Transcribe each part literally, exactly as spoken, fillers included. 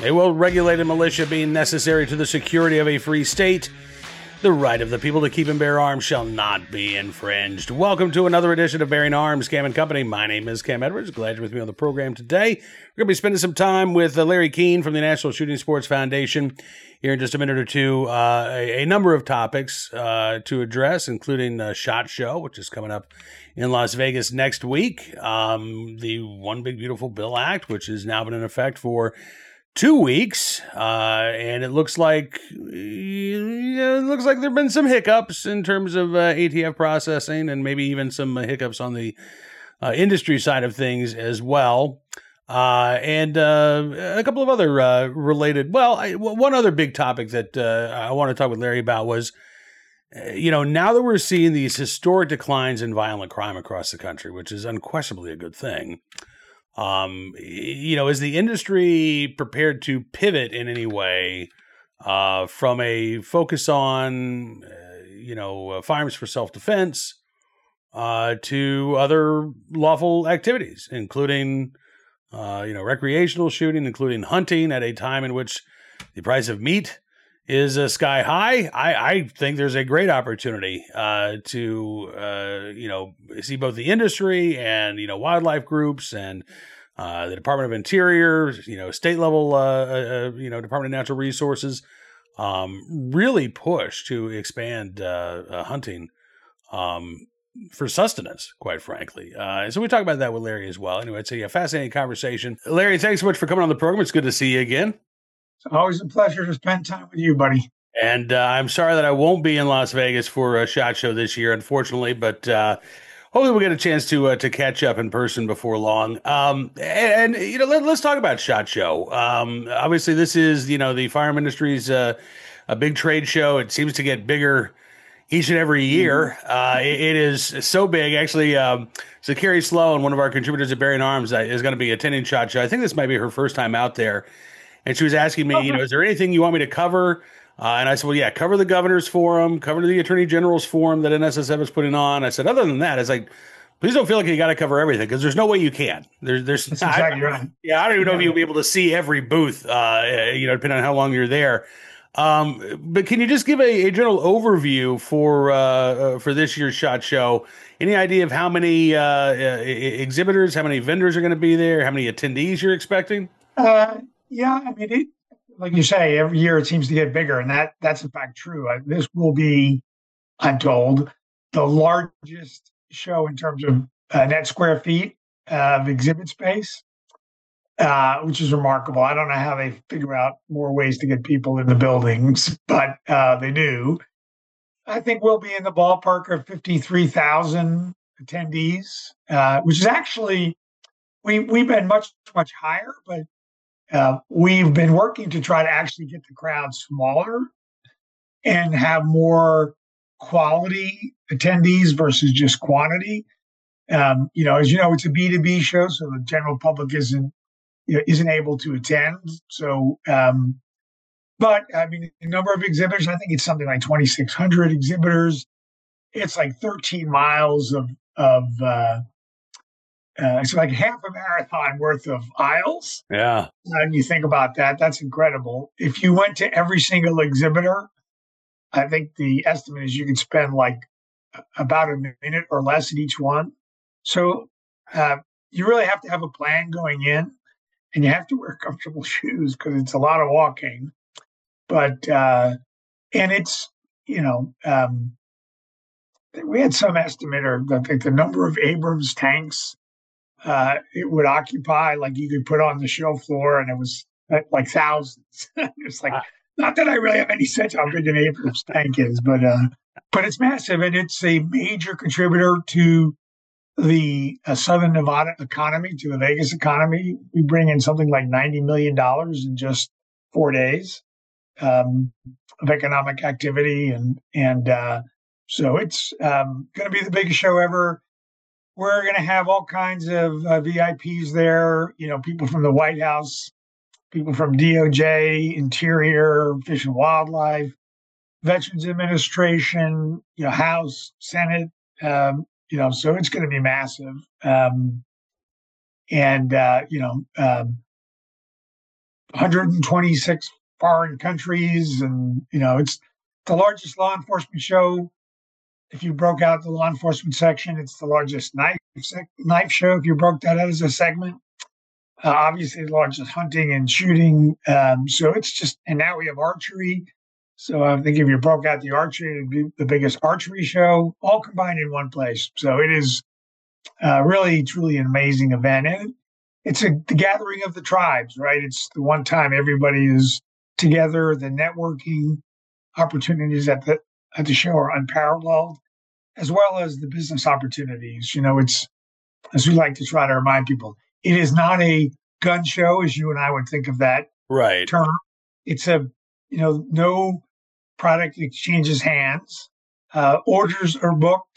A well-regulated militia being necessary to the security of a free state. The right of the people to keep and bear arms shall not be infringed. Welcome to another edition of Bearing Arms, Cam and Company. My name is Cam Edwards. Glad you're with me on the program today. We're going to be spending some time with uh, Larry Keane from the National Shooting Sports Foundation here in just a minute or two. Uh, a, a number of topics uh, to address, including uh, SHOT Show, which is coming up in Las Vegas next week. Um, the One Big Beautiful Bill Act, which has now been in effect for two weeks, uh, and it looks like it looks like there've been some hiccups in terms of uh, A T F processing, and maybe even some uh, hiccups on the uh, industry side of things as well. Uh, and uh, a couple of other uh, related. Well, I, one other big topic that uh, I want to talk with Larry about was, uh, you know, now that we're seeing these historic declines in violent crime across the country, which is unquestionably a good thing. Um, you know, is the industry prepared to pivot in any way uh, from a focus on, uh, you know, uh, firearms for self-defense uh, to other lawful activities, including, uh, you know, recreational shooting, including hunting at a time in which the price of meat is uh, sky high? I, I think there's a great opportunity uh, to, uh, you know, see both the industry and, you know, wildlife groups and uh, the Department of Interior, you know, state level, uh, uh, you know, Department of Natural Resources um, really push to expand uh, uh, hunting um, for sustenance, quite frankly. Uh, so we talk about that with Larry as well. Anyway, it's a fascinating conversation. Larry, thanks so much for coming on the program. It's good to see you again. It's always a pleasure to spend time with you, buddy. And uh, I'm sorry that I won't be in Las Vegas for a SHOT Show this year, unfortunately, but uh, hopefully we'll get a chance to uh, to catch up in person before long. Um, and, and, you know, let, let's talk about SHOT Show. Um, obviously, this is, you know, the firearm industry's uh, a big trade show. It seems to get bigger each and every year. Uh, it, it is so big. Actually, um, so Carrie Sloan, one of our contributors at Bearing Arms, uh, is going to be attending SHOT Show. I think this might be her first time out there. And she was asking me, you know, is there anything you want me to cover? Uh, and I said, well, yeah, cover the governor's forum, cover the attorney general's forum that N S S F is putting on. I said, other than that, it's like, please don't feel like you got to cover everything because there's no way you can. There's, there's, That's exactly I, right. Yeah, I don't even know if you'll be able to see every booth, uh, you know, depending on how long you're there. Um, but can you just give a, a general overview for uh, uh, for this year's SHOT Show? Any idea of how many uh, uh, exhibitors, how many vendors are going to be there, how many attendees you're expecting? Uh, yeah, I mean, it, like you say, every year it seems to get bigger, and that that's in fact true. Uh, this will be, I'm told, the largest show in terms of uh, net square feet of exhibit space, uh, which is remarkable. I don't know how they figure out more ways to get people in the buildings, but uh, they do. I think we'll be in the ballpark of fifty-three thousand attendees, uh, which is actually, we, we've been much, much higher, but uh, we've been working to try to actually get the crowd smaller and have more quality attendees versus just quantity. Um, you know, as you know, it's a B two B show, so the general public isn't, you know, isn't able to attend. So, um, but I mean, the number of exhibitors, I think it's something like twenty-six hundred exhibitors. It's like thirteen miles of, of uh, uh, it's like half a marathon worth of aisles. Yeah. And you think about that, that's incredible. If you went to every single exhibitor, I think the estimate is you could spend like about a minute or less at each one. So uh, you really have to have a plan going in, and you have to wear comfortable shoes because it's a lot of walking. But, uh, and it's, you know, um, we had some estimate or I think the number of Abrams tanks uh, it would occupy, like you could put on the show floor, and it was like thousands. It's like, not that I really have any sense how big an Abrams tank is, but uh, but it's massive, and it's a major contributor to the uh, Southern Nevada economy, to the Vegas economy. We bring in something like ninety million dollars in just four days um, of economic activity, and and uh, so it's um, going to be the biggest show ever. We're going to have all kinds of uh, V I Ps there, you know, people from the White House, people from D O J, Interior, Fish and Wildlife, Veterans Administration, you know, House, Senate, um, you know, so it's going to be massive. Um, and, uh, you know, um, one hundred twenty-six foreign countries, and you know it's the largest law enforcement show. If you broke out the law enforcement section, it's the largest knife knife show. If you broke that out as a segment, uh, obviously the largest hunting and shooting. Um, so it's just, and now we have archery. So I think if you broke out the archery, it'd be the biggest archery show, all combined in one place. So it is uh, really, truly an amazing event, and it's a the gathering of the tribes, right? It's the one time everybody is together. The networking opportunities at the at the show are unparalleled, as well as the business opportunities. You know, it's, as we like to try to remind people, it is not a gun show as you and I would think of that right. term. It's a, you know, no product exchanges hands. Uh, orders are booked.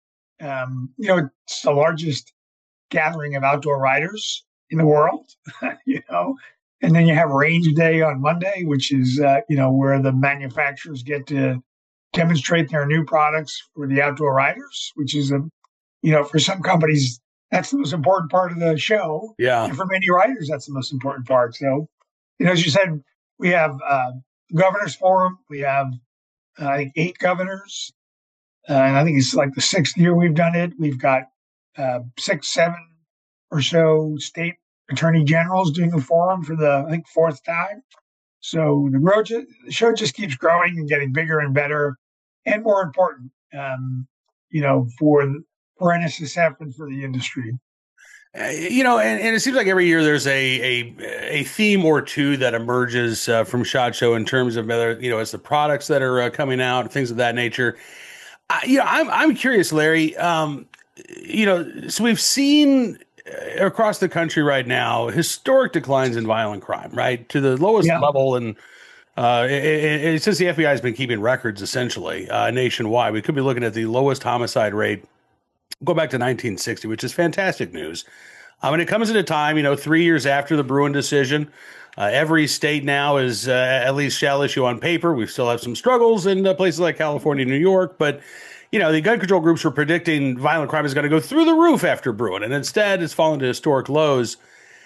Um, you know, it's the largest gathering of outdoor riders in the world, you know. And then you have Range Day on Monday, which is, uh, you know, where the manufacturers get to demonstrate their new products for the outdoor riders, which is a, you know, for some companies, that's the most important part of the show. Yeah. And for many riders, that's the most important part. So, you know, as you said, we have uh, Governor's Forum. We have, uh, I think, eight governors. Uh, and I think it's like the sixth year we've done it. We've got uh, six, seven or so state attorney generals doing the forum for the, I think, fourth time. So the, grow, the show just keeps growing and getting bigger and better, and more important, um, you know, for for N S S F and for the industry. Uh, you know, and, and it seems like every year there's a a, a theme or two that emerges uh, from SHOT Show in terms of whether, you know, it's the products that are uh, coming out, things of that nature. Uh, you know, I'm I'm curious, Larry. Um, you know, so we've seen across the country right now historic declines in violent crime, right, to the lowest Yeah. level, and uh, it, it, it, since the F B I has been keeping records essentially uh, nationwide, we could be looking at the lowest homicide rate go back to nineteen sixty, which is fantastic news. I mean, it comes at a time, you know, three years after the Bruen decision. Uh, every state now is uh, at least shall issue on paper. We still have some struggles in uh, places like California, New York, but you know, the gun control groups were predicting violent crime is going to go through the roof after Bruen, and instead it's fallen to historic lows.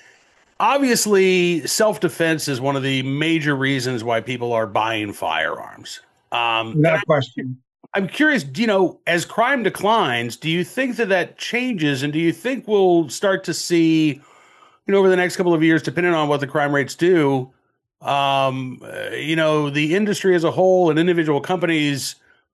Obviously, self-defense is one of the major reasons why people are buying firearms. Um, No question. I'm curious, you know, as crime declines, do you think that that changes, and do you think we'll start to see, you know, over the next couple of years, depending on what the crime rates do, um, uh, you know, the industry as a whole and individual companies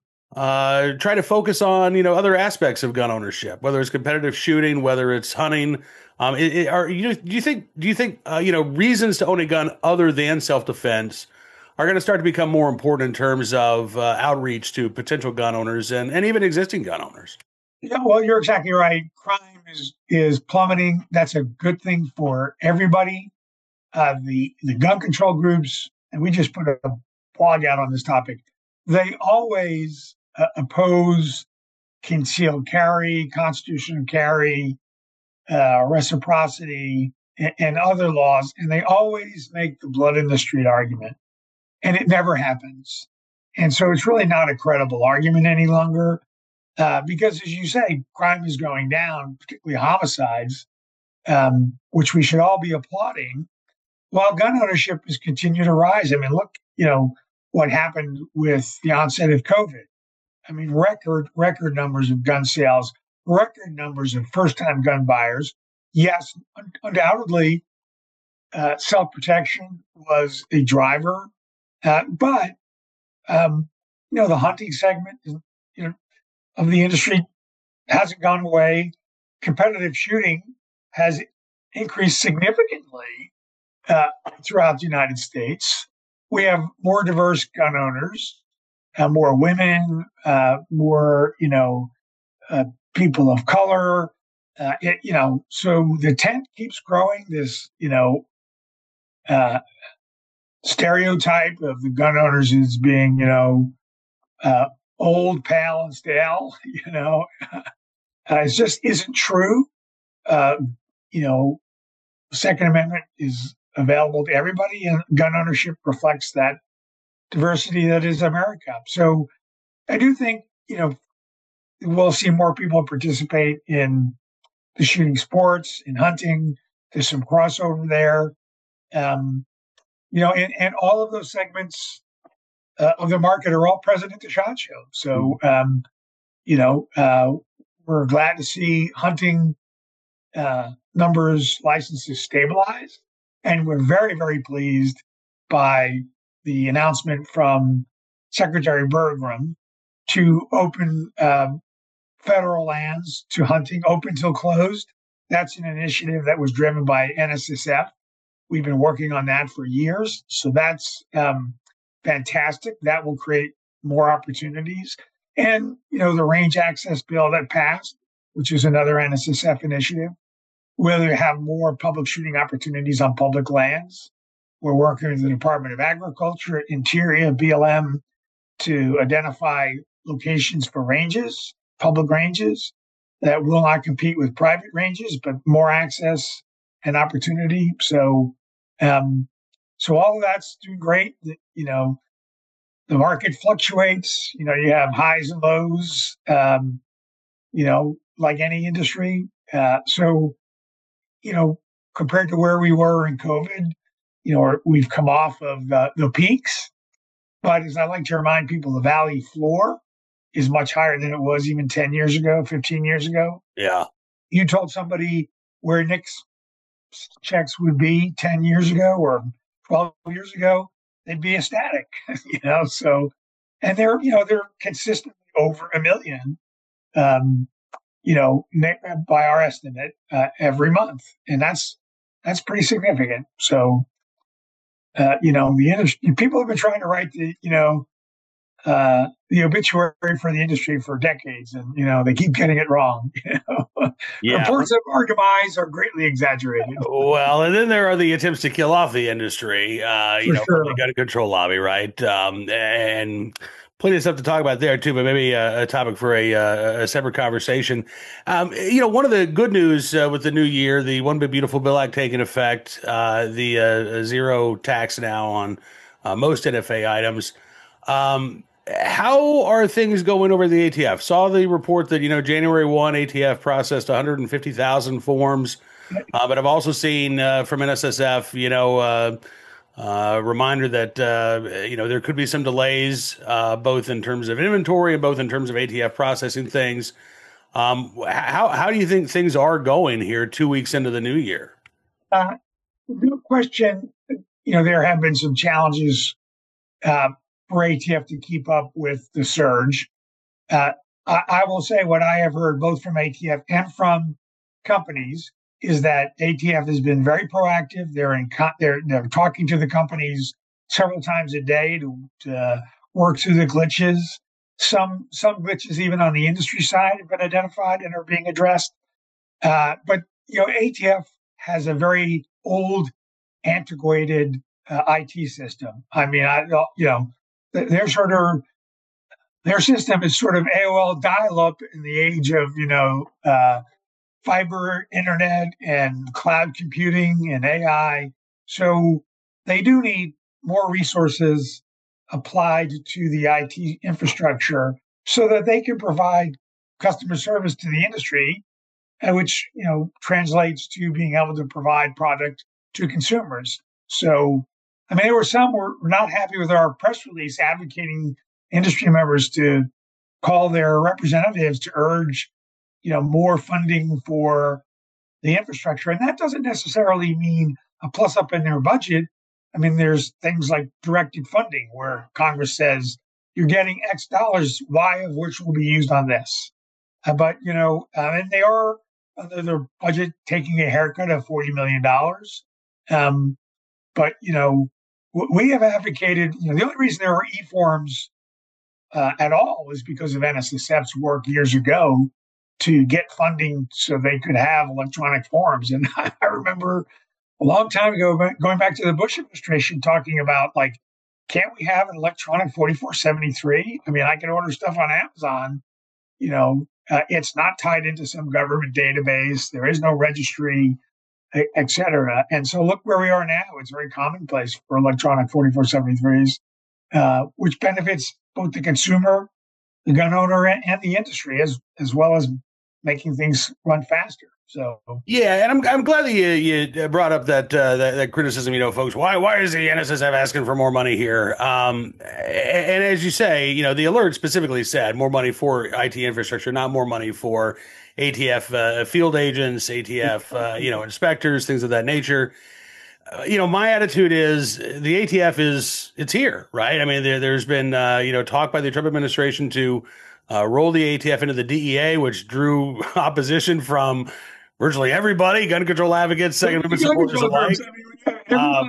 uh, try to focus on, you know, other aspects of gun ownership, whether it's competitive shooting, whether it's hunting. Um, it, it, are you do you think do you think uh, you know, reasons to own a gun other than self-defense are going to start to become more important in terms of uh, outreach to potential gun owners and, and even existing gun owners? Yeah, well, you're exactly right. Crime is is plummeting. That's a good thing for everybody. Uh, the the gun control groups, and we just put a blog out on this topic. They always uh, oppose concealed carry, constitutional carry, uh, reciprocity, and, and other laws, and they always make the blood in the street argument, and it never happens. And so it's really not a credible argument any longer, uh, because, as you say, crime is going down, particularly homicides, um, which we should all be applauding, while gun ownership has continued to rise. I mean, look, you know, what happened with the onset of COVID. I mean, record, record numbers of gun sales, record numbers of first-time gun buyers. Yes, un- undoubtedly, uh, self-protection was a driver, uh, but um, you know, the hunting segment, is, you know, of the industry hasn't gone away. Competitive shooting has increased significantly uh, throughout the United States. We have more diverse gun owners, uh, more women, uh, more, you know, uh, people of color. Uh, it, you know, so the tent keeps growing. This, you know, uh, stereotype of the gun owners as being, you know, uh, old, pale, and stale. You know, uh, it just isn't true. Uh, you know, Second Amendment is available to everybody, and gun ownership reflects that diversity that is America. So I do think, you know, we'll see more people participate in the shooting sports, in hunting. There's some crossover there. Um, you know, and, and all of those segments uh, of the market are all present at the SHOT Show. So, um, you know, uh, we're glad to see hunting uh, numbers, licenses stabilize. And we're very, very pleased by the announcement from Secretary Bergrum to open um, federal lands to hunting, open till closed. That's an initiative that was driven by N S S F. We've been working on that for years. So that's um, fantastic. That will create more opportunities. And, you know, the range access bill that passed, which is another N S S F initiative, will have more public shooting opportunities on public lands. We're working with the Department of Agriculture, Interior, B L M to identify locations for ranges, public ranges that will not compete with private ranges, but more access and opportunity. So, um, so all of that's doing great. You know, the market fluctuates. You know, you have highs and lows. Um, you know, like any industry. Uh, so, you know, compared to where we were in COVID, you know, we've come off of uh, the peaks. But as I like to remind people, the valley floor is much higher than it was even ten years ago, fifteen years ago. Yeah. You told somebody where N I C S checks would be ten years ago or twelve years ago, they'd be ecstatic, you know? So, and they're, you know, they're consistently over a million, um, you know, by our estimate, uh, every month. And that's, that's pretty significant. So, uh, you know, the industry, people have been trying to write the, you know, uh, the obituary for the industry for decades, and you know they keep getting it wrong. You know? Yeah. Reports of our demise are greatly exaggerated. Well, and then there are the attempts to kill off the industry, uh, you For know, sure. from the gun control lobby, right? Um, and plenty of stuff to talk about there too, but maybe a, a topic for a, a separate conversation. Um, you know, one of the good news uh, with the new year, the One Big Beautiful Bill Act taking effect, uh, the uh, zero tax now on uh, most N F A items. Um, How are things going over the A T F? Saw the report that, you know, January first, A T F processed one hundred fifty thousand forms. Uh, but I've also seen uh, from N S S F, you know, uh, uh, reminder that, uh, you know, there could be some delays, uh, both in terms of inventory and both in terms of A T F processing things. Um, how, how do you think things are going here two weeks into the new year? Uh, no question, you know, there have been some challenges uh, for A T F to keep up with the surge. Uh, I, I will say what I have heard both from A T F and from companies is that A T F has been very proactive. They're in co- they're they're talking to the companies several times a day to, to work through the glitches. Some some glitches even on the industry side have been identified and are being addressed. Uh, but you know, A T F has a very old, antiquated uh, I T system. I mean, I you know. Their sort of their system is sort of A O L dial-up in the age of you know uh, fiber internet and cloud computing and A I. So they do need more resources applied to the I T infrastructure so that they can provide customer service to the industry, which you know translates to being able to provide product to consumers. So. I mean, there were some who were not happy with our press release advocating industry members to call their representatives to urge, you know, more funding for the infrastructure. And that doesn't necessarily mean a plus up in their budget. I mean, there's things like directed funding where Congress says you're getting X dollars, Y of which will be used on this. Uh, but, you know, uh, and they are under their budget taking a haircut of forty million dollars. Um, but, you know, we have advocated, you know, the only reason there are e-forms uh, at all is because of N S S F's work years ago to get funding so they could have electronic forms. And I remember a long time ago, going back to the Bush administration, talking about like, can't we have an electronic forty-four seventy-three? I mean, I can order stuff on Amazon, you know, uh, it's not tied into some government database. There is no registry, et cetera. And so look where we are now. It's very commonplace for electronic forty-four seventy-threes, uh, which benefits both the consumer, the gun owner, and, and the industry, as as well as making things run faster. So yeah, and I'm I'm glad that you you brought up that uh, that, that criticism. You know, folks, why why is the N S S F asking for more money here? Um, and, and as you say, you know, the alert specifically said more money for I T infrastructure, not more money for A T F uh, field agents, A T F uh, you know inspectors, things of that nature. Uh, you know, my attitude is the A T F is it's here, right? I mean, there there's been uh, you know talk by the Trump administration to uh, roll the A T F into the D E A, which drew opposition from virtually everybody, gun control advocates, Second Amendment supporters alike. Um,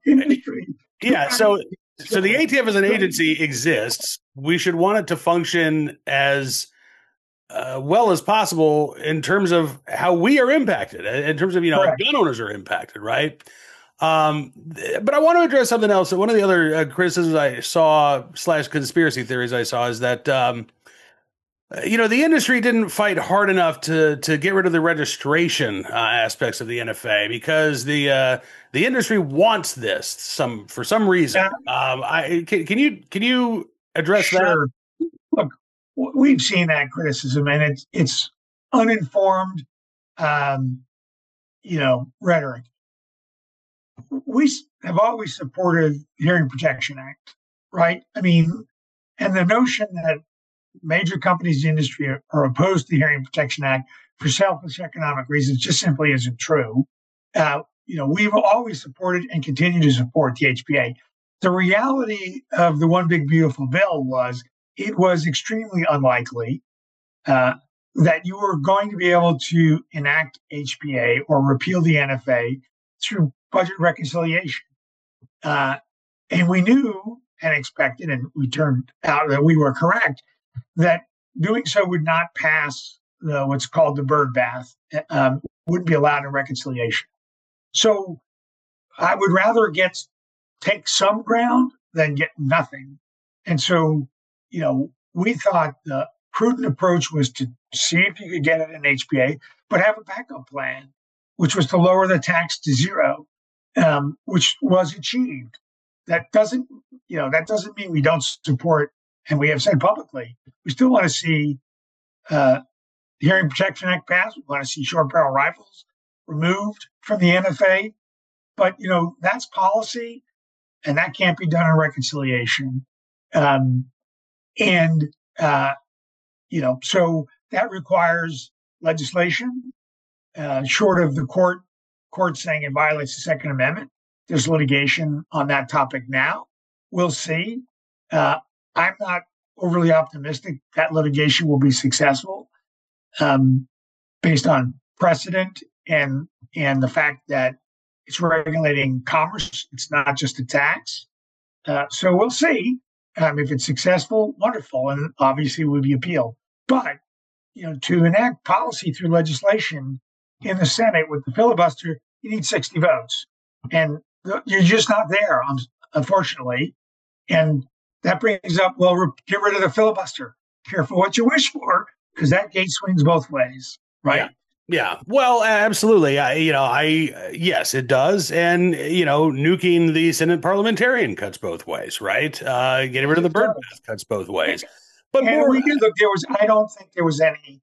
yeah, so so the A T F as an agency exists. We should want it to function as uh, well as possible in terms of how we are impacted, in terms of you know how gun owners are impacted, right? Um, but I want to address something else. One of the other uh, criticisms I saw slash conspiracy theories I saw is that. Um, You know, the industry didn't fight hard enough to to get rid of the registration uh, aspects of the N F A because the uh, the industry wants this some for some reason. Yeah. Um, I can, can you can you address sure. that? Look, we've seen that criticism, and it's it's uninformed, um, you know, rhetoric. We have always supported the Hearing Protection Act, right? I mean, and the notion that major companies in the industry are, are opposed to the Hearing Protection Act for selfish economic reasons just simply isn't true. Uh, you know, we've always supported and continue to support the H P A. The reality of the One Big Beautiful Bill was it was extremely unlikely uh, that you were going to be able to enact H P A or repeal the N F A through budget reconciliation. Uh, and we knew and expected, and we turned out that we were correct, that doing so would not pass the, what's called the bird bath, um, wouldn't be allowed in reconciliation. So I would rather get take some ground than get nothing. And so, you know, we thought the prudent approach was to see if you could get it in H P A, but have a backup plan, which was to lower the tax to zero, um, which was achieved. That doesn't, you know, that doesn't mean we don't support, and we have said publicly, we still want to see uh, the Hearing Protection Act passed. We want to see short barrel rifles removed from the N F A. But, you know, that's policy, and that can't be done in reconciliation. Um, and, uh, you know, so that requires legislation, uh, short of the court court saying it violates the Second Amendment. There's litigation on that topic now. We'll see. Uh, I'm not overly optimistic that litigation will be successful um, based on precedent and and the fact that it's regulating commerce. It's not just a tax. Uh, so we'll see. Um, if it's successful, wonderful, and obviously will be appealed. But you know, to enact policy through legislation in the Senate with the filibuster, you need sixty votes, and you're just not there, unfortunately. And that brings up, well, get rid of the filibuster. Careful what you wish for, because that gate swings both ways, right? Yeah. Yeah, well, absolutely. I, you know, I yes, it does, and you know, nuking the Senate parliamentarian cuts both ways, right? Uh, getting rid of the bird bath cuts both ways. But and more, we did look. There was, I don't think there was any,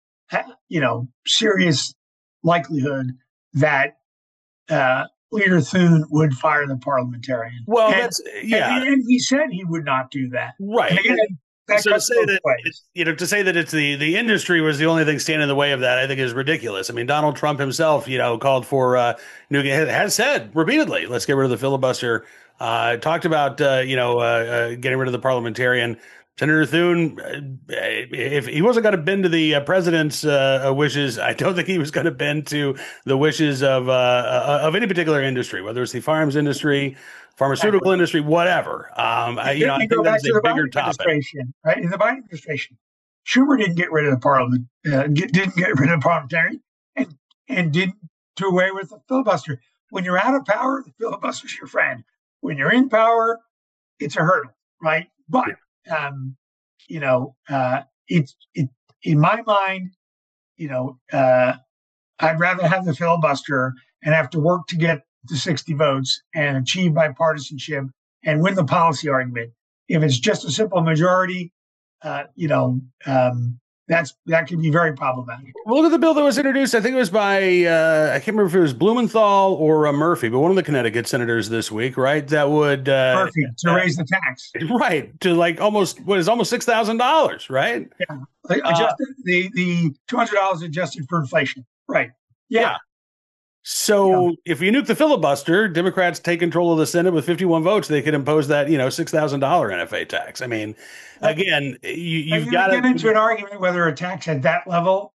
you know, serious likelihood that uh, Leader Thune would fire the parliamentarian. Well, and, that's yeah, and, and he said he would not do that, right? And again, That so to say that it's, you know to say that it's the the industry was the only thing standing in the way of that, I think is ridiculous. I mean, Donald Trump himself, you know, called for uh, nuking, has said repeatedly, let's get rid of the filibuster. Uh, talked about uh, you know uh, uh, getting rid of the parliamentarian. Senator Thune, if he wasn't going to bend to the uh, president's uh, wishes, I don't think he was going to bend to the wishes of uh, of any particular industry, whether it's the firearms industry, pharmaceutical industry, whatever. Um, I, you know, I think that's a bigger topic. Right? In the Biden administration, Schumer didn't get rid of the parliament, uh, get, didn't get rid of the parliamentarian, and and didn't do away with the filibuster. When you're out of power, the filibuster's your friend. When you're in power, it's a hurdle, right? But um, you know, uh, it's it in my mind, you know, uh, I'd rather have the filibuster and have to work to get to sixty votes and achieve bipartisanship and win the policy argument. If it's just a simple majority, uh, you know, um, that's that can be very problematic. Well, look at the bill that was introduced. I think it was by, uh, I can't remember if it was Blumenthal or uh, Murphy, but one of the Connecticut senators this week, right? That would. Uh, Murphy, to uh, raise the tax. Right. To like almost, what is almost six thousand dollars, right? Yeah. Like adjusted, uh, the, the two hundred dollars adjusted for inflation. Right. Yeah. yeah. So yeah. if you nuke the filibuster, Democrats take control of the Senate with fifty-one votes, they could impose that, you know, six thousand dollars N F A tax. I mean, again, you, you've got to get into an argument whether a tax at that level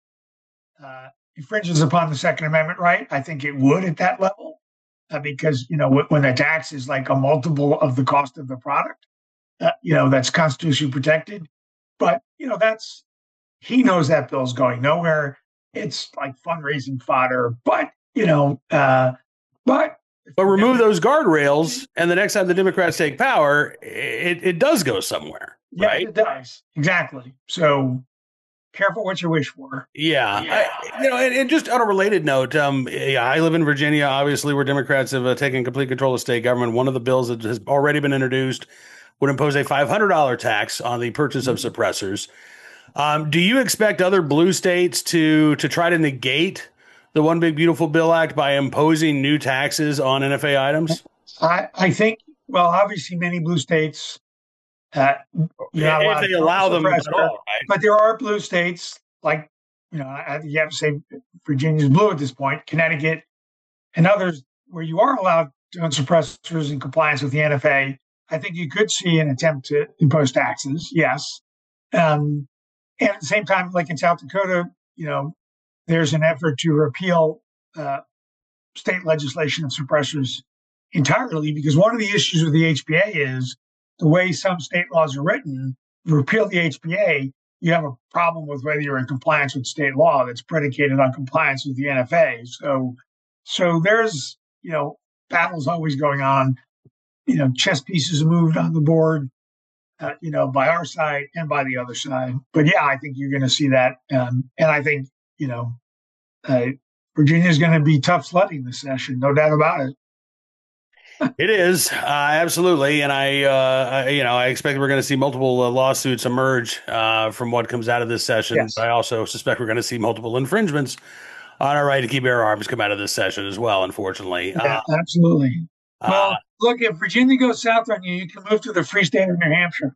uh, infringes upon the Second Amendment right. I think it would at that level uh, because, you know, when the tax is like a multiple of the cost of the product, uh, you know, that's constitutionally protected. But, you know, that's, he knows that bill's going nowhere. It's like fundraising fodder, but, you know, uh, but. But remove those guardrails, and the next time the Democrats take power, it, it does go somewhere, yeah, right? It does. Exactly. So careful what you wish for. Yeah. yeah. I, you know, and, and just on a related note, um, yeah, I live in Virginia, obviously, where Democrats have uh, taken complete control of state government. One of the bills that has already been introduced would impose a five hundred dollars tax on the purchase of suppressors. Um, do you expect other blue states to to try to negate the One Big Beautiful Bill Act by imposing new taxes on N F A items? I, I think, well, obviously many blue states, uh, yeah, if they allow them at all, right? But there are blue states like, you know, I, you have to say Virginia's blue at this point, Connecticut, and others where you are allowed to own suppressors in compliance with the N F A. I think you could see an attempt to impose taxes, yes. Um, and at the same time, like in South Dakota, you know, there's an effort to repeal uh, state legislation of suppressors entirely, because one of the issues with the H B A is the way some state laws are written. You repeal the H B A, you have a problem with whether you're in compliance with state law that's predicated on compliance with the N F A. So, so there's, you know, battles always going on. You know, chess pieces moved on the board, uh, you know, by our side and by the other side. But yeah, I think you're going to see that. Um, and I think, you know, uh, Virginia's going to be tough sledding this session, no doubt about it. It is, uh, absolutely. And I, uh, I, you know, I expect we're going to see multiple uh, lawsuits emerge uh, from what comes out of this session. Yes. But I also suspect we're going to see multiple infringements on our right to keep bear arms come out of this session as well, unfortunately. Yeah, uh, absolutely. Well, uh, look, if Virginia goes south on you, you can move to the free state of New Hampshire.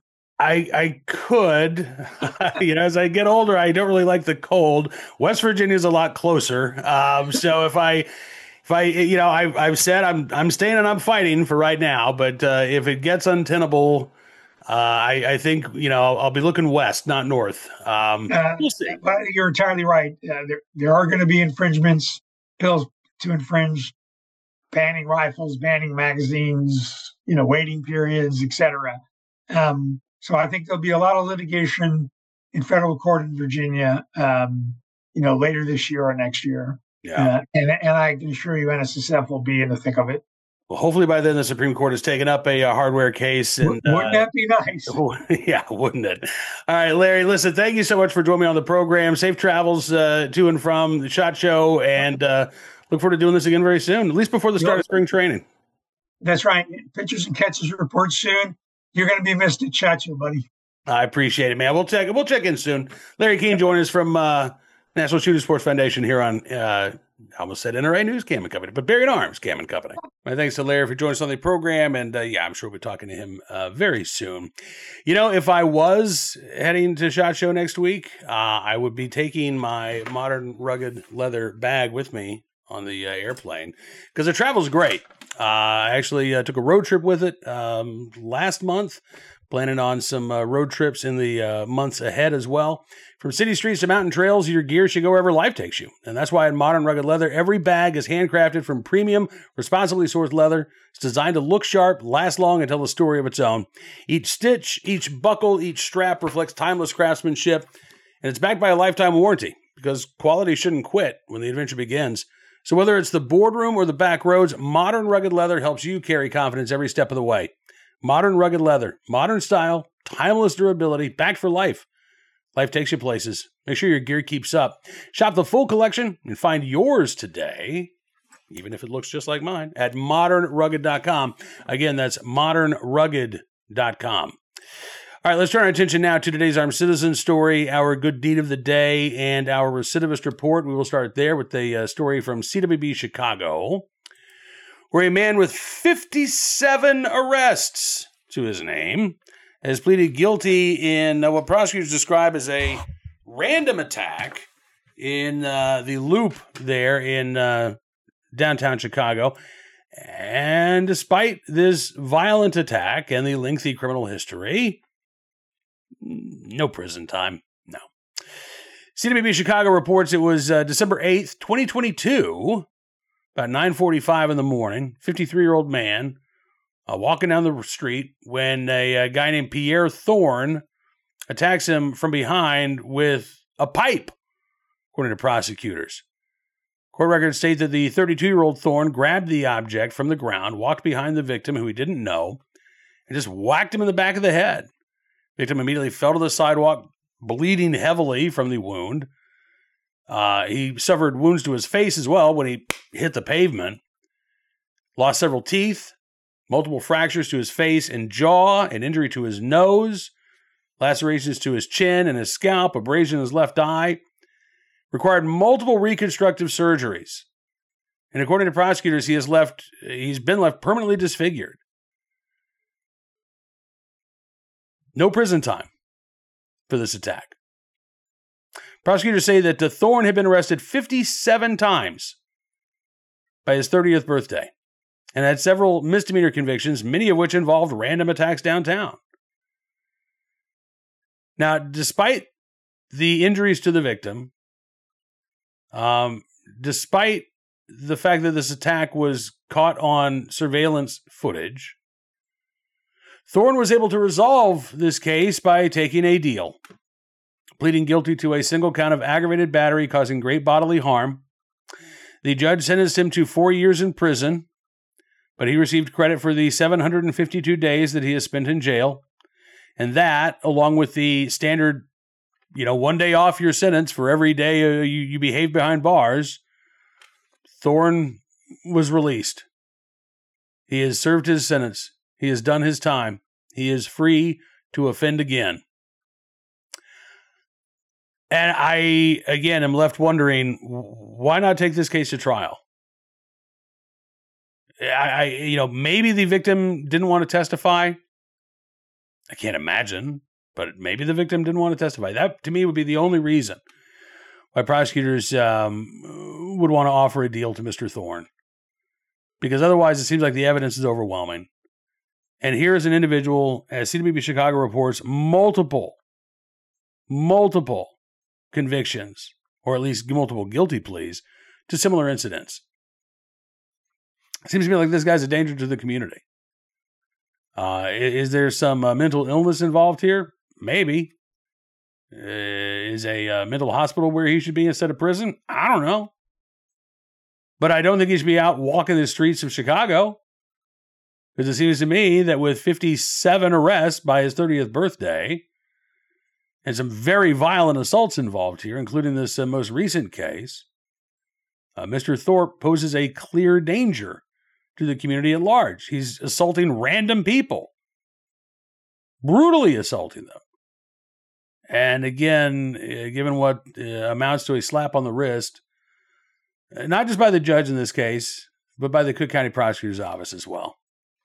I I could, you know, as I get older, I don't really like the cold. West Virginia is a lot closer. Um, so if I, if I, you know, I've, I've said I'm, I'm staying and I'm fighting for right now, but uh, if it gets untenable, uh, I, I think, you know, I'll, I'll be looking west, not north. Um, uh, we'll see. You're entirely right. Uh, there, there are going to be infringements, bills to infringe, banning rifles, banning magazines, you know, waiting periods, et cetera. Um, so I think there'll be a lot of litigation in federal court in Virginia, um, you know, later this year or next year. Yeah. Uh, and, and I can assure you N S S F will be in the thick of it. Well, hopefully by then the Supreme Court has taken up a, a hardware case. And wouldn't uh, that be nice? Yeah, wouldn't it? All right, Larry, listen, thank you so much for joining me on the program. Safe travels uh, to and from the SHOT Show, and uh, look forward to doing this again very soon, at least before the start of spring training. That's right. Pitchers and catches report soon. You're going to be missed at SHOT Show, buddy. I appreciate it, man. We'll check. We'll check in soon. Larry Keane joining us from uh, National Shooting Sports Foundation here on, uh, I almost said N R A News, Cam and Company, but Buried Arms, Cam and Company. My thanks to Larry for joining us on the program, and uh, yeah, I'm sure we'll be talking to him uh, very soon. You know, if I was heading to SHOT Show next week, uh, I would be taking my modern rugged leather bag with me on the uh, airplane, because the travel's great. Uh, I actually uh, took a road trip with it um, last month, planning on some uh, road trips in the uh, months ahead as well. From city streets to mountain trails, your gear should go wherever life takes you. And that's why at Modern Rugged Leather, every bag is handcrafted from premium, responsibly sourced leather. It's designed to look sharp, last long, and tell a story of its own. Each stitch, each buckle, each strap reflects timeless craftsmanship, and it's backed by a lifetime warranty, because quality shouldn't quit when the adventure begins. So whether it's the boardroom or the back roads, Modern Rugged Leather helps you carry confidence every step of the way. Modern Rugged Leather, modern style, timeless durability, backed for life. Life takes you places. Make sure your gear keeps up. Shop the full collection and find yours today, even if it looks just like mine, at modern rugged dot com. Again, that's modern rugged dot com. All right, let's turn our attention now to today's Armed Citizen story, our good deed of the day, and our recidivist report. We will start there with the uh, story from C W B Chicago, where a man with fifty-seven arrests to his name has pleaded guilty in uh, what prosecutors describe as a random attack in uh, the Loop there in uh, downtown Chicago. And despite this violent attack and the lengthy criminal history, no prison time. No. C W B Chicago reports it was uh, December eighth, twenty twenty-two, about nine forty-five in the morning, fifty-three-year-old man uh, walking down the street when a, a guy named Pierre Thorne attacks him from behind with a pipe, according to prosecutors. Court records state that the thirty-two-year-old Thorne grabbed the object from the ground, walked behind the victim, who he didn't know, and just whacked him in the back of the head. Victim immediately fell to the sidewalk, bleeding heavily from the wound. Uh, he suffered wounds to his face as well when he hit the pavement. Lost several teeth, multiple fractures to his face and jaw, an injury to his nose, lacerations to his chin and his scalp, abrasion in his left eye. Required multiple reconstructive surgeries. And according to prosecutors, he has left, he's been left permanently disfigured. No prison time for this attack. Prosecutors say that Thorne had been arrested fifty-seven times by his thirtieth birthday and had several misdemeanor convictions, many of which involved random attacks downtown. Now, despite the injuries to the victim, um, despite the fact that this attack was caught on surveillance footage, Thorne was able to resolve this case by taking a deal, pleading guilty to a single count of aggravated battery causing great bodily harm. The judge sentenced him to four years in prison, but he received credit for the seven hundred fifty-two days that he has spent in jail. And that, along with the standard, you know, one day off your sentence for every day uh, you, you behave behind bars, Thorne was released. He has served his sentence. He has done his time. He is free to offend again. And I, again, am left wondering, why not take this case to trial? I, I, you know, maybe the victim didn't want to testify. I can't imagine, but maybe the victim didn't want to testify. That, to me, would be the only reason why prosecutors um, would want to offer a deal to Mister Thorne. Because otherwise, it seems like the evidence is overwhelming. And here is an individual, as C W B Chicago reports, multiple, multiple convictions, or at least multiple guilty pleas, to similar incidents. It seems to me like this guy's a danger to the community. Uh, is there some uh, mental illness involved here? Maybe. Uh, is a uh, mental hospital where he should be instead of prison? I don't know. But I don't think he should be out walking the streets of Chicago. Because it seems to me that with fifty-seven arrests by his thirtieth birthday, and some very violent assaults involved here, including this uh, most recent case, uh, Mister Thorpe poses a clear danger to the community at large. He's assaulting random people, brutally assaulting them. And again, uh, given what uh, amounts to a slap on the wrist, uh, not just by the judge in this case, but by the Cook County Prosecutor's Office as well.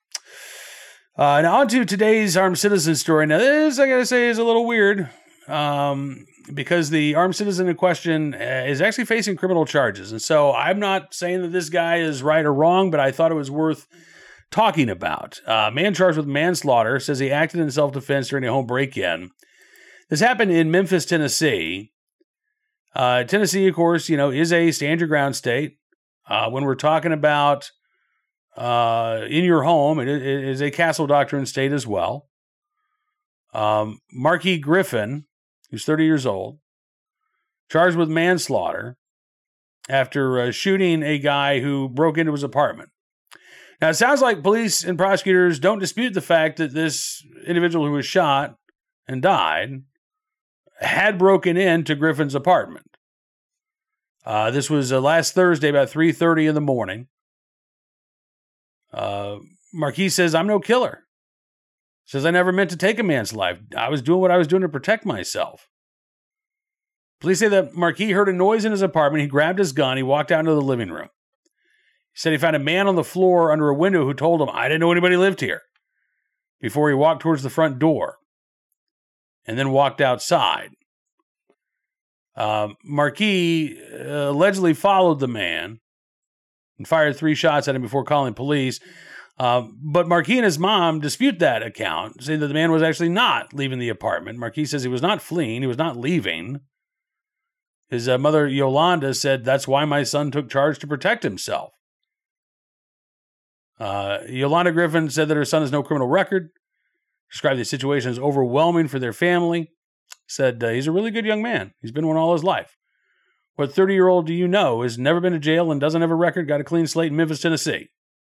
Uh, now on to today's Armed Citizen story. Now this, I gotta say, is a little weird um, because the armed citizen in question uh, is actually facing criminal charges. And so I'm not saying that this guy is right or wrong, but I thought it was worth talking about. Uh, man charged with manslaughter says he acted in self-defense during a home break-in. This happened in Memphis, Tennessee. Uh, Tennessee, of course, you know, is a stand your ground state. Uh, when we're talking about Uh, in your home, it, it is a castle doctrine state as well. Um, Marquis Griffin, who's thirty years old, charged with manslaughter after uh, shooting a guy who broke into his apartment. Now, it sounds like police and prosecutors don't dispute the fact that this individual who was shot and died had broken into Griffin's apartment. Uh, this was uh, last Thursday about three thirty in the morning. Uh, Marquis says, "I'm no killer. Says, I never meant to take a man's life. I was doing what I was doing to protect myself. Police say that Marquis heard a noise in his apartment. He grabbed his gun. He walked out into the living room. He said he found a man on the floor under a window who told him, I didn't know anybody lived here, before he walked towards the front door and then walked outside. Uh, Marquis uh, allegedly followed the man and fired three shots at him before calling police. Uh, but Marquis and his mom dispute that account, saying that the man was actually not leaving the apartment. Marquis says he was not fleeing. He was not leaving. His uh, mother, Yolanda, said, that's why my son took charge to protect himself. Uh, Yolanda Griffin said that her son has no criminal record, described the situation as overwhelming for their family, said uh, he's a really good young man. He's been one all his life. What thirty-year-old do you know has never been to jail and doesn't have a record, got a clean slate in Memphis, Tennessee?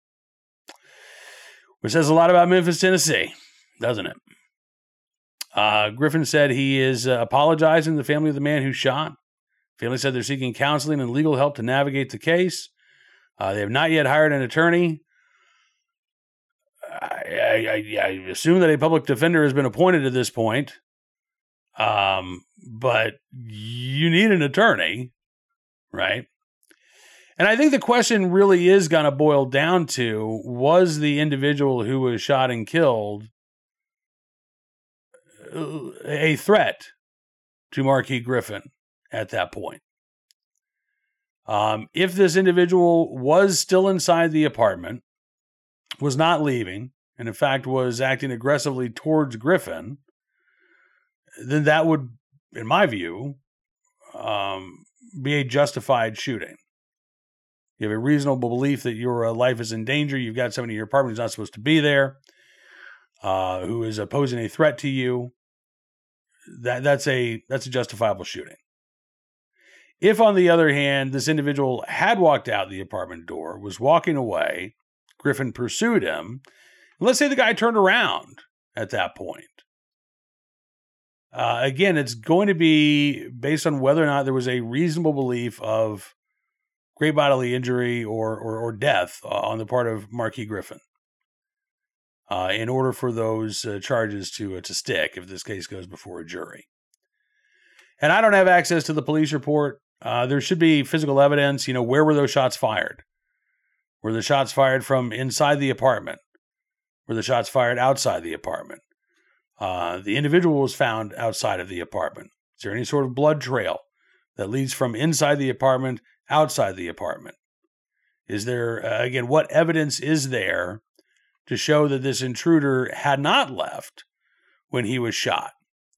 Which says a lot about Memphis, Tennessee, doesn't it? Uh, Griffin said he is uh, apologizing to the family of the man who shot. Family said they're seeking counseling and legal help to navigate the case. Uh, they have not yet hired an attorney. I, I, I assume that a public defender has been appointed at this point. Um, but you need an attorney, right? And I think the question really is going to boil down to, was the individual who was shot and killed a threat to Marquis Griffin at that point? Um, if this individual was still inside the apartment, was not leaving, and in fact was acting aggressively towards Griffin, then that would, in my view, um, be a justified shooting. You have a reasonable belief that your uh, life is in danger. You've got somebody in your apartment who's not supposed to be there, uh, who is posing a threat to you. That that's a that's a justifiable shooting. If, on the other hand, this individual had walked out the apartment door, was walking away, Griffin pursued him, and let's say the guy turned around at that point. Uh, again, it's going to be based on whether or not there was a reasonable belief of great bodily injury or or, or death uh, on the part of Marquis Griffin, uh, in order for those uh, charges to uh, to stick if this case goes before a jury. And I don't have access to the police report. Uh, there should be physical evidence. You know, where were those shots fired? Were the shots fired from inside the apartment? Were the shots fired outside the apartment? Uh, the individual was found outside of the apartment. Is there any sort of blood trail that leads from inside the apartment outside the apartment? Is there, uh, again, what evidence is there to show that this intruder had not left when he was shot?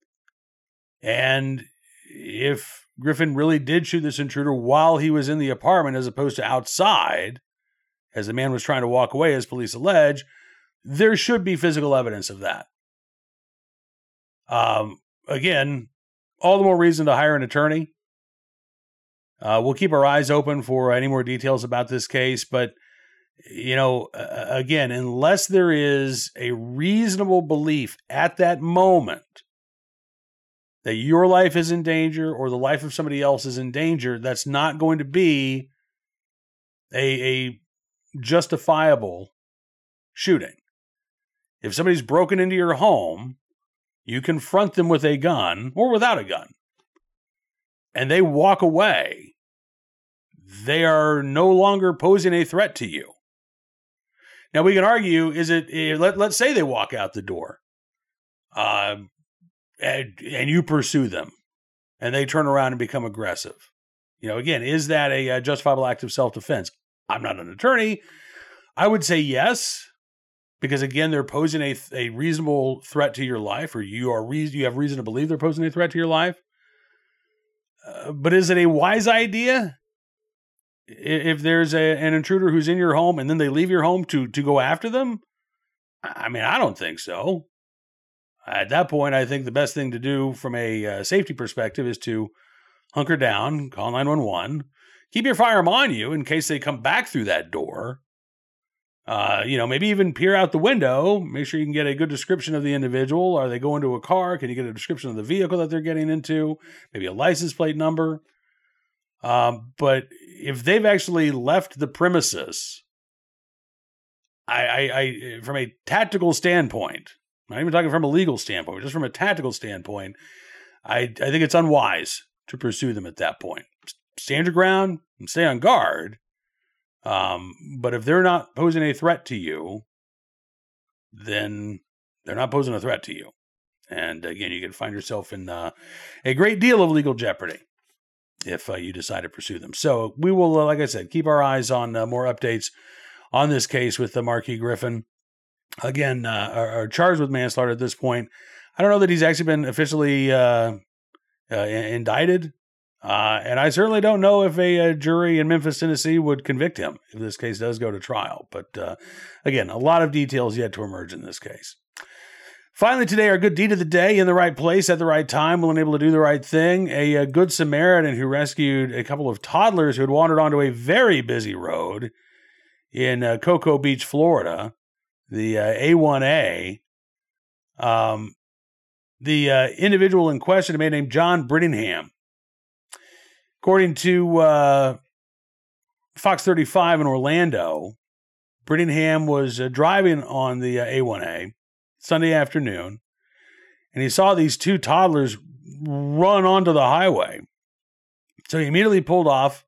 And if Griffin really did shoot this intruder while he was in the apartment as opposed to outside, as the man was trying to walk away, as police allege, there should be physical evidence of that. Um, again, all the more reason to hire an attorney. Uh, we'll keep our eyes open for any more details about this case, but, you know, uh, again, unless there is a reasonable belief at that moment that your life is in danger or the life of somebody else is in danger, that's not going to be a, a justifiable shooting. If somebody's broken into your home, you confront them with a gun or without a gun, and they walk away, they are no longer posing a threat to you. Now, we can argue, is it, let, let's say they walk out the door, uh, and, and you pursue them, and they turn around and become aggressive. You know, again, is that a, a justifiable act of self-defense? I'm not an attorney. I would say yes, because again, they're posing a, a reasonable threat to your life, or you are re- you have reason to believe they're posing a threat to your life. Uh, but is it a wise idea if there's a, an intruder who's in your home and then they leave your home to to go after them? I mean, I don't think so. At that point, I think the best thing to do from a uh, safety perspective is to hunker down, call nine one one, keep your firearm on you in case they come back through that door. Uh, you know, maybe even peer out the window, make sure you can get a good description of the individual. Are they going to a car? Can you get a description of the vehicle that they're getting into? Maybe a license plate number. Um, but if they've actually left the premises, I, I, I, from a tactical standpoint, I'm not even talking from a legal standpoint, just from a tactical standpoint, I, I think it's unwise to pursue them at that point. Stand your ground and stay on guard. Um, but if they're not posing a threat to you, then they're not posing a threat to you. And again, you can find yourself in uh, a great deal of legal jeopardy if uh, you decide to pursue them. So we will, uh, like I said, keep our eyes on uh, more updates on this case with the Marquis Griffin. Again, uh, are, are charged with manslaughter at this point. I don't know that he's actually been officially uh, uh, indicted. Uh, and I certainly don't know if a, a jury in Memphis, Tennessee would convict him if this case does go to trial. But uh, again, a lot of details yet to emerge in this case. Finally, today, our good deed of the day, in the right place at the right time, willing and able to do the right thing. A, a good Samaritan who rescued a couple of toddlers who had wandered onto a very busy road in uh, Cocoa Beach, Florida, the uh, A one A. Um, the uh, individual in question, a man named John Brittingham. According to uh, Fox thirty-five in Orlando, Brittingham was uh, driving on the uh, A one A Sunday afternoon, and he saw these two toddlers run onto the highway. So he immediately pulled off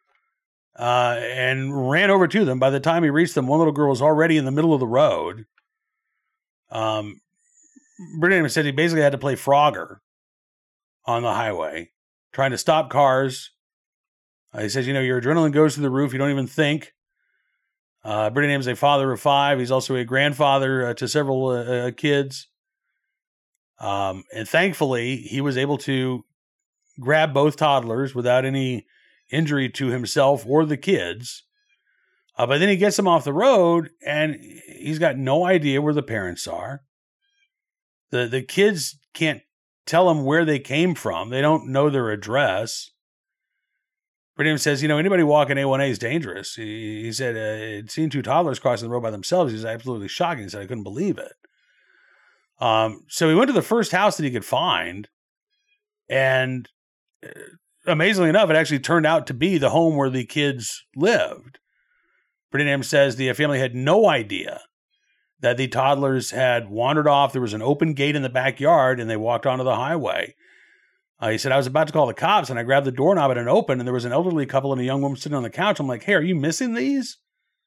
uh, and ran over to them. By the time he reached them, one little girl was already in the middle of the road. Um, Brittingham said he basically had to play Frogger on the highway, trying to stop cars. Uh, he says, you know, your adrenaline goes through the roof. You don't even think. Uh, Brittingham is a father of five. He's also a grandfather uh, to several uh, uh, kids. Um, and thankfully, he was able to grab both toddlers without any injury to himself or the kids. Uh, but then he gets them off the road, and he's got no idea where the parents are. The, the kids can't tell him where they came from. They don't know their address. Brittingham says, you know, anybody walking A one A is dangerous. He, he said, uh, he'd seen two toddlers crossing the road by themselves. He was absolutely shocked. He said, I couldn't believe it. Um, so he went to the first house that he could find. And uh, amazingly enough, it actually turned out to be the home where the kids lived. Brittingham says the family had no idea that the toddlers had wandered off. There was an open gate in the backyard, and they walked onto the highway. Uh, he said, I was about to call the cops, and I grabbed the doorknob and it opened, and there was an elderly couple and a young woman sitting on the couch. I'm like, hey, are you missing these?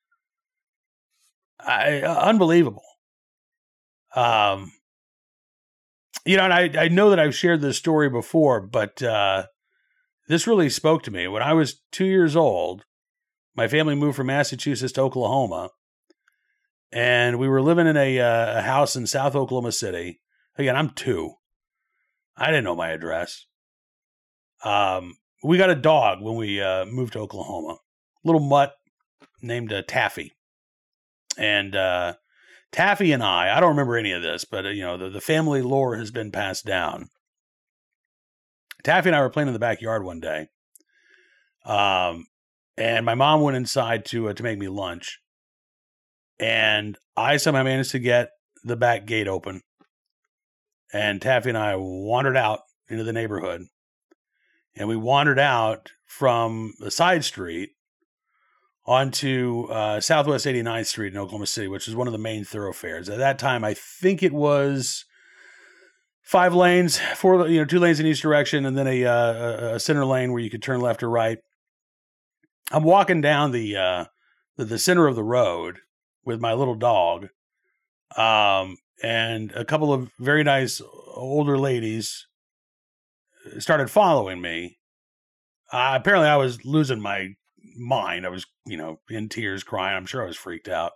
I, uh, unbelievable. Um, you know, and I, I know that I've shared this story before, but uh, this really spoke to me. When I was two years old, my family moved from Massachusetts to Oklahoma, and we were living in a, uh, a house in South Oklahoma City. Again, I'm two. I didn't know my address. Um, we got a dog when we uh, moved to Oklahoma. Little mutt named uh, Taffy. And uh, Taffy and I, I don't remember any of this, but uh, you know, the, the family lore has been passed down. Taffy and I were playing in the backyard one day. Um, and my mom went inside to uh, to make me lunch. And I somehow managed to get the back gate open. And Taffy and I wandered out into the neighborhood. And we wandered out from the side street onto uh, Southwest eighty-ninth Street in Oklahoma City, which is one of the main thoroughfares. At that time, I think it was five lanes, four, you know, two lanes in each direction, and then a, uh, a center lane where you could turn left or right. I'm walking down the uh, the, the center of the road with my little dog. Um, And a couple of very nice older ladies started following me. Uh, apparently, I was losing my mind. I was, you know, in tears, crying. I'm sure I was freaked out.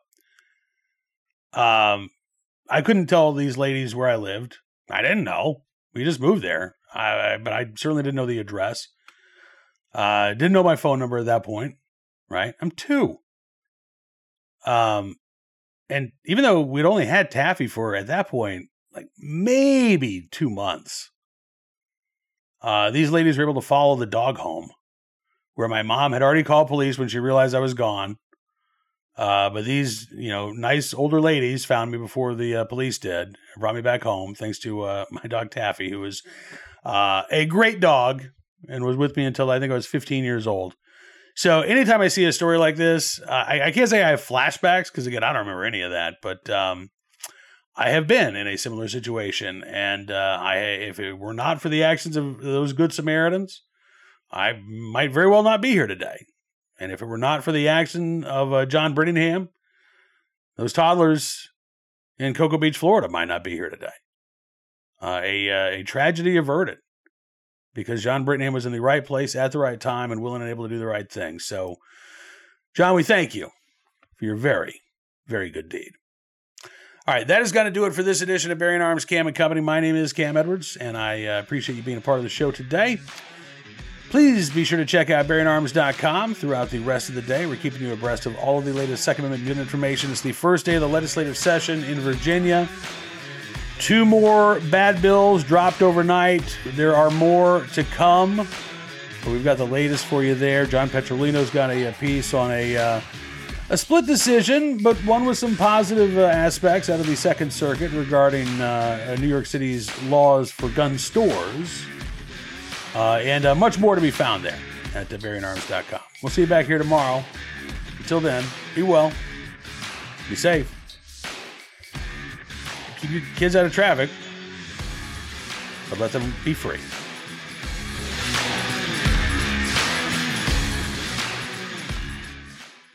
Um, I couldn't tell these ladies where I lived. I didn't know. We just moved there. I, I, but I certainly didn't know the address. I uh, didn't know my phone number at that point. Right? I'm two. Um. And even though we'd only had Taffy for, at that point, like maybe two months, uh, these ladies were able to follow the dog home, where my mom had already called police when she realized I was gone. Uh, but these, you know, nice older ladies found me before the uh, police did, brought me back home, thanks to uh, my dog Taffy, who was uh, a great dog and was with me until I think I was fifteen years old. So anytime I see a story like this, uh, I, I can't say I have flashbacks because, again, I don't remember any of that. But um, I have been in a similar situation, and uh, I, if it were not for the actions of those good Samaritans, I might very well not be here today. And if it were not for the action of uh, John Brittingham, those toddlers in Cocoa Beach, Florida, might not be here today. Uh, a uh, a tragedy averted because John Brittingham was in the right place at the right time and willing and able to do the right thing. So, John, we thank you for your very, very good deed. All right, that is going to do it for this edition of Bearing Arms Cam and Company. My name is Cam Edwards, and I uh, appreciate you being a part of the show today. Please be sure to check out bearing arms dot com throughout the rest of the day. We're keeping you abreast of all of the latest Second Amendment news information. It's the first day of the legislative session in Virginia. Two more bad bills dropped overnight. There are more to come. But we've got the latest for you there. John Petrolino's got a, a piece on a... Uh, A split decision, but one with some positive uh, aspects out of the Second Circuit regarding uh, New York City's laws for gun stores. Uh, and uh, much more to be found there at bearing arms dot com. We'll see you back here tomorrow. Until then, be well. Be safe. Keep your kids out of traffic. But let them be free.